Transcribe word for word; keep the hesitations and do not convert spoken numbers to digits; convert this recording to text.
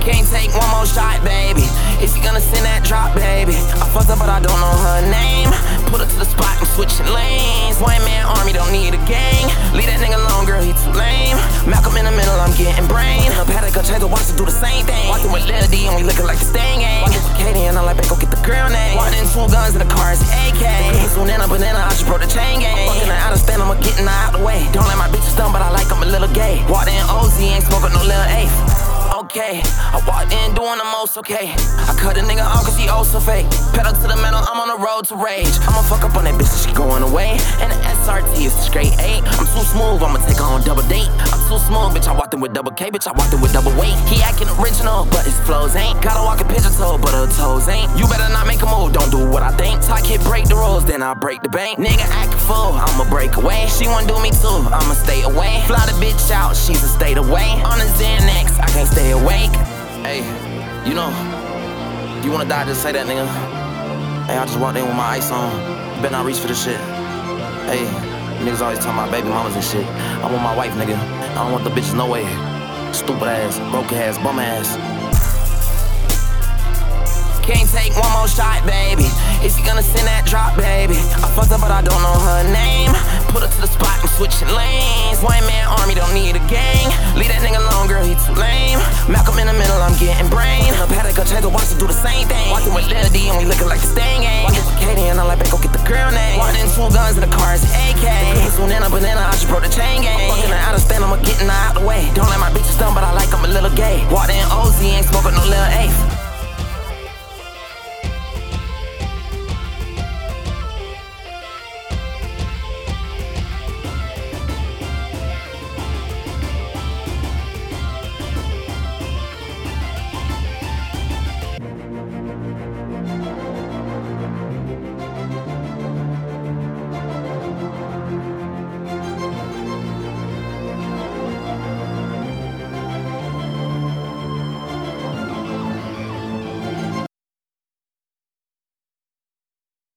Can't take one more shot, baby. Is he gonna send that drop, baby? I fucked up, but I don't know her name. Put her to the spot and switching lanes. One man army, don't need a gang. Leave that nigga alone, girl, he too lame. Malcolm in the middle, I'm getting brain. A paddock, a change, watch her do the same thing. Walking with Lil D and we looking like the Sting gang. Walking with Katie and I'm like, babe, go get the girl name. Walking in two guns in the car, it's A K. The soon in a banana, I just broke the chain gang. Fucking her out of stand, I'ma getting her out the way. Don't let my bitches dumb, but I like I'm a little gay. Walked in O Z, ain't smoking no Lil Eighth. Okay, I walked in doing the most, okay. I cut a nigga off cause he oh so fake. Pedal to the metal, I'm on the road to rage. I'ma fuck up on that bitch and she going away. And the S R T is the straight eight. I'm too smooth, I'ma take her on double date. I'm too smooth, bitch, I walked in with double K. Bitch, I walked in with double weight. He acting original, but his flows ain't. Gotta walk a pigeon toe, but her toes ain't. You better not make a move, don't do what I think. Talk hit, break the rules, then I break the bank. Nigga acting full, I'ma break away. She wanna do me too, I'ma stay away. Fly the bitch out, she's a state away. On the Xanax, I can't stay awake. Hey, you know, you wanna die, just say that, nigga. Hey, I just walked in with my ice on. Better not reach for this shit. Hey, niggas always talking about baby mamas and shit. I want my wife, nigga. I don't want the bitches no way. Stupid ass, broke ass, bum ass. Can't take one more shot, baby. Is he gonna send that drop, baby? I fucked up, but I don't know her name. Put her to the spot and switching lanes. One man army, don't need a gang.